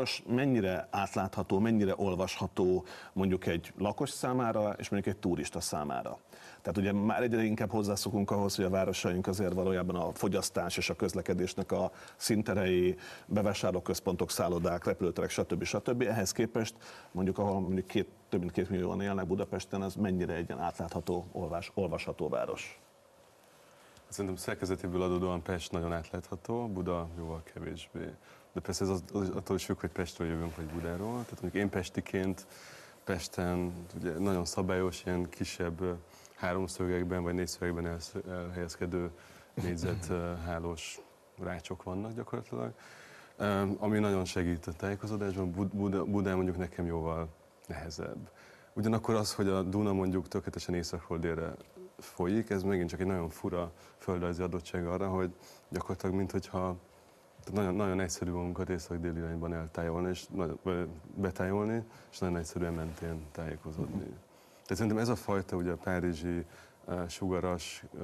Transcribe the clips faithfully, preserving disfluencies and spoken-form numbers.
város mennyire átlátható, mennyire olvasható mondjuk egy lakos számára, és mondjuk egy turista számára. Tehát ugye már egyre inkább hozzászokunk ahhoz, hogy a városaink azért valójában a fogyasztás és a közlekedésnek a színterei, bevásárlóközpontok, szállodák, repülőterek, stb. stb. Ehhez képest mondjuk, ahol mondjuk két, több mint két millióan élnek Budapesten, ez mennyire egy ilyen átlátható, olvas, olvasható város? Szerintem szerkezetéből adódóan Pest nagyon átlátható, Buda jóval kevésbé. De persze ez az, az, attól is függ, hogy Pestről jövünk, vagy Budáról. Tehát mondjuk én pestiként Pesten ugye nagyon szabályos, ilyen kisebb háromszögekben vagy négyszögekben elhelyezkedő négyzethálós rácsok vannak gyakorlatilag, ami nagyon segít a tájékozódásban. Buda, Budán mondjuk nekem jóval nehezebb. Ugyanakkor az, hogy a Duna mondjuk tökéletesen északról délre folyik, ez megint csak egy nagyon fura földrajzi adottság arra, hogy gyakorlatilag minthogyha nagyon, nagyon egyszerű magunkat észak-déli irányban eltájolni, és betájolni, és nagyon egyszerűen mentén tájékozódni. Tehát szerintem ez a fajta ugye a párizsi uh, sugaras uh,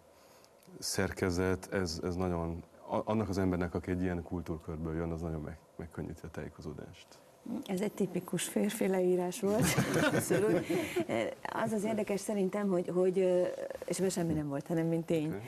szerkezet, ez, ez nagyon, annak az embernek, aki egy ilyen kultúrkörből jön, az nagyon meg, megkönnyíti a tájékozódást. Ez egy tipikus férfi leírás volt. Abszolút. Az az érdekes szerintem, hogy, hogy és ebben semmi nem volt, hanem mint tény.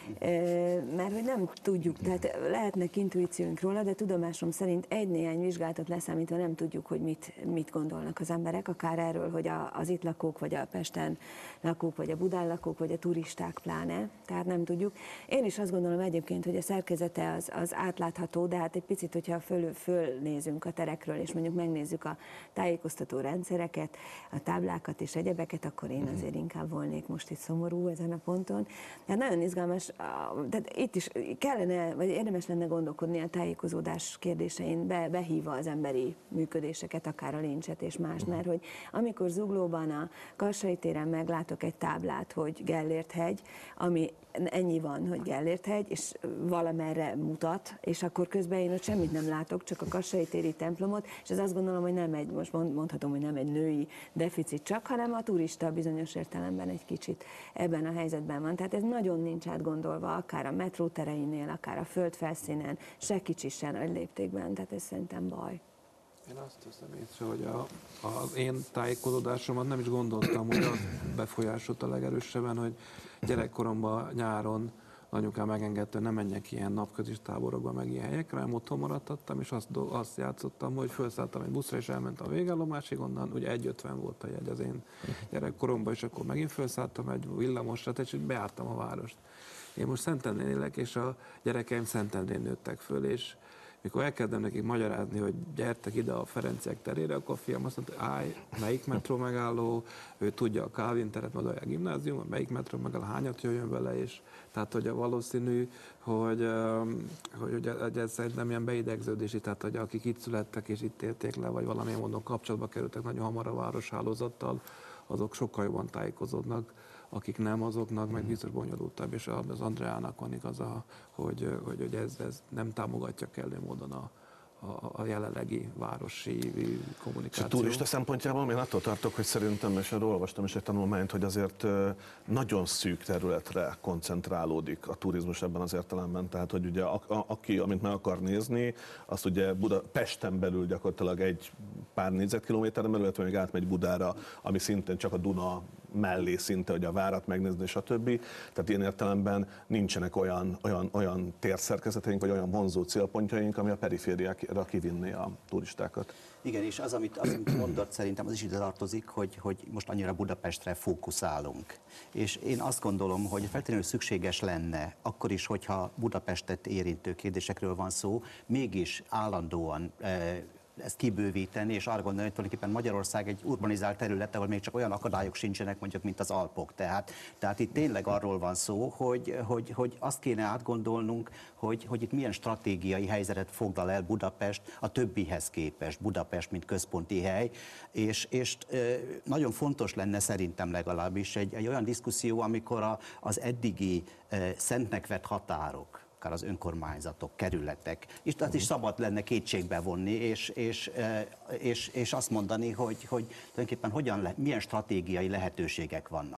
Mert hogy nem tudjuk, tehát lehetnek intuícióink róla, de tudomásom szerint egy-néhány vizsgálatot leszámítva nem tudjuk, hogy mit, mit gondolnak az emberek, akár erről, hogy a, az itt lakók, vagy a Pesten lakók, vagy a Budán lakók, vagy a turisták pláne, tehát nem tudjuk. Én is azt gondolom egyébként, hogy a szerkezete az, az átlátható, de hát egy picit, hogyha föl, fölnézünk a terekről, és mondjuk megnézzük a tájékoztató rendszereket, a táblákat és egyebeket, akkor én azért inkább volnék most itt szomorú ezen a ponton. Hát nagyon izgalmas. Tehát itt is kellene, vagy érdemes lenne gondolkodni a tájékozódás kérdésein, be, behívva az emberi működéseket, akár a lincset és más, mert hogy amikor Zuglóban a Kassai téren meglátok egy táblát, hogy Gellért-hegy, ami ennyi van, hogy Gellért-hegy, és valamerre mutat, és akkor közben én ott semmit nem látok, csak a Kassai téri templomot, és ez azt gondolom, hogy nem egy, most mondhatom, hogy nem egy női deficit csak, hanem a turista bizonyos értelemben egy kicsit ebben a helyzetben van. Tehát ez nagyon nincs átgondolva, akár a metró tereinél, akár a földfelszínen, se kicsi, se nagy léptékben, tehát ez szerintem baj. Én azt hiszem észre, hogy a, az én tájékozódásomat nem is gondoltam, hogy az befolyásolt a legerősebben, hogy gyerekkoromban nyáron anyukám megengedte, hogy ne menjek ilyen napközis táborokba, meg ilyen helyekre, hanem otthon maradtam, és azt, azt játszottam, hogy felszálltam egy buszra, és elmentem a végállomásig, onnan ugye egy ötven volt a jegy az én gyerekkoromban, és akkor megint felszálltam egy villamosra, és bejártam a várost. Én most Szentendrén élek, és a gyerekeim Szentendrén nőttek föl, és mikor elkezdem nekik magyarázni, hogy gyertek ide a Ferenciek terére, akkor a fiam azt mondta, hogy állj, melyik metró megálló, ő tudja a Kálvin teret, meg a gimnázium, melyik metró megálló, hányat jöjjön vele, és tehát, hogy a valószínű, hogy, hogy, hogy, hogy ez szerintem ilyen beidegződési, tehát, hogy akik itt születtek és itt élték le, vagy valamilyen módon kapcsolatba kerültek nagyon hamar a városhálózattal, azok sokkal jobban tájékozódnak, akik nem, azoknak meg biztos bonyolultabb, és az Andreának van igaza, hogy, hogy, hogy ez, ez nem támogatja kellő módon a, a, a jelenlegi városi kommunikációt. És a turista szempontjából én attól tartok, hogy szerintem, és arról olvastam is egy tanulmányt, hogy azért nagyon szűk területre koncentrálódik a turizmus ebben az értelemben. Tehát, hogy ugye a, a, aki, amit meg akar nézni, azt ugye Budapesten belül gyakorlatilag egy pár négyzetkilométeren belül, illetve még átmegy Budára, ami szintén csak a Duna mellé szinte, hogy a várat megnézni, stb. Tehát ilyen értelemben nincsenek olyan, olyan, olyan térszerkezeteink, vagy olyan vonzó célpontjaink, ami a perifériára kivinné a turistákat. Igen, és az, amit, az, amit mondott, szerintem az is ide tartozik, hogy, hogy most annyira Budapestre fókuszálunk. És én azt gondolom, hogy feltétlenül szükséges lenne, akkor is, hogyha Budapestet érintő kérdésekről van szó, mégis állandóan e, ezt kibővíteni, és arra gondolni, hogy tulajdonképpen Magyarország egy urbanizált terület, ahol még csak olyan akadályok sincsenek, mondjuk, mint az Alpok. Tehát, tehát itt tényleg arról van szó, hogy, hogy, hogy azt kéne átgondolnunk, hogy, hogy itt milyen stratégiai helyzetet foglal el Budapest a többihez képest, Budapest, mint központi hely, és, és nagyon fontos lenne szerintem legalábbis egy, egy olyan diszkuszió, amikor a, az eddigi szentnek vett határok, akár az önkormányzatok, kerületek, és azt is szabad lenne kétségbe vonni, és, és, és, és azt mondani, hogy, hogy tulajdonképpen hogyan le, milyen stratégiai lehetőségek vannak.